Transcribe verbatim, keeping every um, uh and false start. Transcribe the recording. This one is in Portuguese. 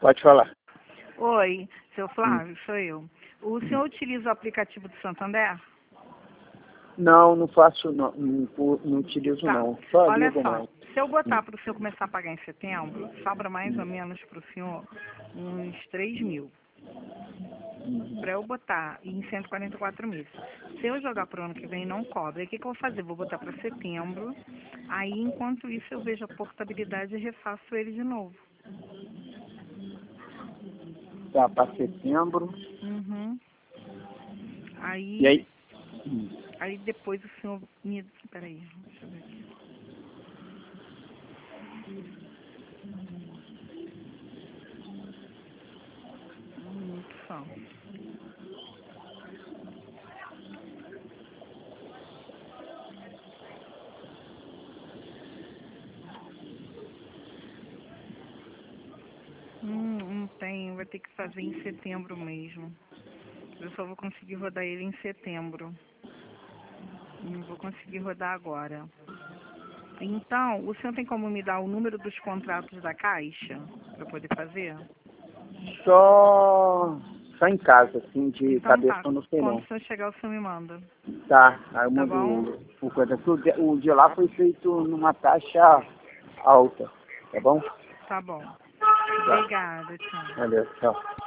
Pode falar. Oi, seu Flávio, sou eu. O senhor utiliza o aplicativo do Santander? Não, não faço, não, não, não utilizo Tá. não. Só Olha ligo só, mais. se eu botar para o senhor começar a pagar em setembro, sobra mais ou menos para o senhor uns três mil. Para eu botar em cento e quarenta e quatro meses. Se eu jogar para o ano que vem, não cobra. Aí o que, que eu vou fazer? Vou botar para setembro. Aí, enquanto isso, eu vejo a portabilidade e refaço ele de novo. Tá, para setembro. Uhum. Aí, E aí? aí depois o senhor me... Peraí, deixa eu ver aqui. Um minuto só. Hum, não tem, vai ter que fazer em setembro mesmo. Eu só vou conseguir rodar ele em setembro. Não vou conseguir rodar agora. Então, o senhor tem como me dar o número dos contratos da Caixa para poder fazer? Só, só em casa, assim, de Então cabeça tá, eu não sei quando não. o senhor chegar, o senhor me manda. Tá, aí eu Tá mando bom? o, o coisa. O de, o de lá foi feito numa taxa alta, tá bom? Tá bom. Tá. Obrigada, tchau. Valeu, tchau.